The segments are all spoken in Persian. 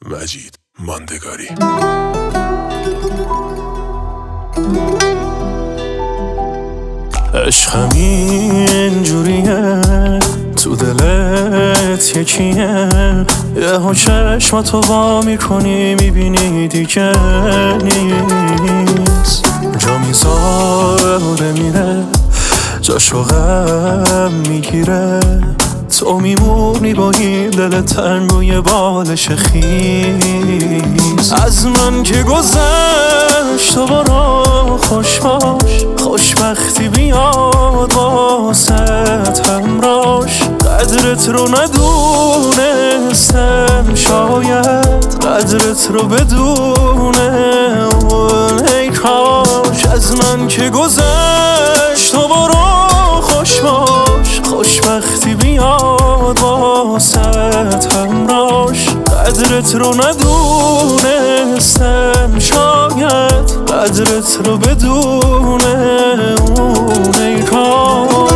مجید ماندگاری. عشقم اینجوریه، تو دلت یکیه، یهو چشماتو وا میکنی میبینی دیگه نیست، جا میذاره میره، جاشو غم میگیره، تو میمونی با این دل تنگوی بالش خیز. از من که گذشت تو برو خوش باش، خوشبختی بیاد واسط همراش. قدرت رو ندونستم، شاید قدرت رو بدونه اون. ای کاش از من که گذشت تو برو خوش باش، خوشبختی بیاد واسط همراش. قدرت رو ندونستم، شاید قدرت رو بدونه اون. ای کاش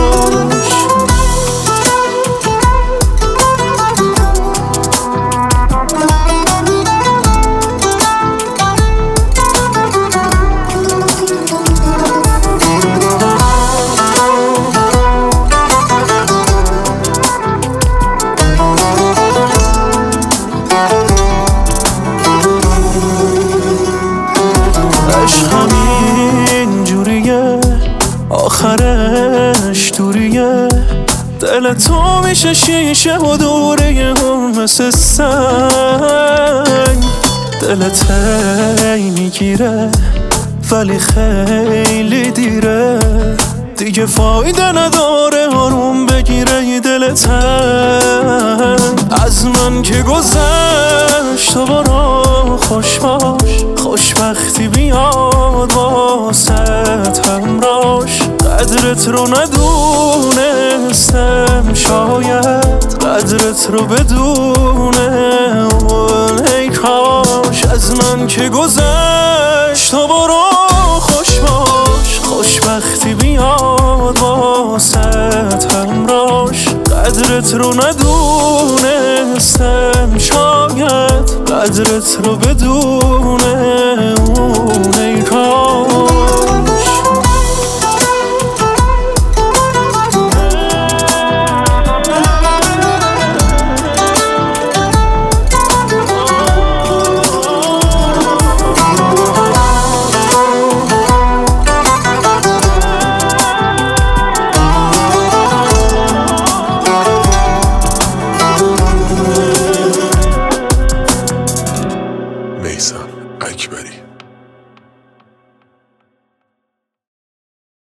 عشقم اینجوریه، آخرش دوریه، دل تو میشه شیشه و دوره هم مثل سنگ. دلت هی میگیره ولی خیلی دیره، دیگه فایده نداره آروم بگیره دلت تنگ. از من که گذشت تو برو خوش باش، خوشبختی بیاد واسط همراش. قدرت رو ندونستم، شاید قدرت رو بدونه اون. ای کاش از من که گذشت تو برو خوش باش، خوشبختی بیاد واسط همراش. قدرت رو ندونستم، شاید قدرت رو بدونه اون. ای کاش میثم اکبری.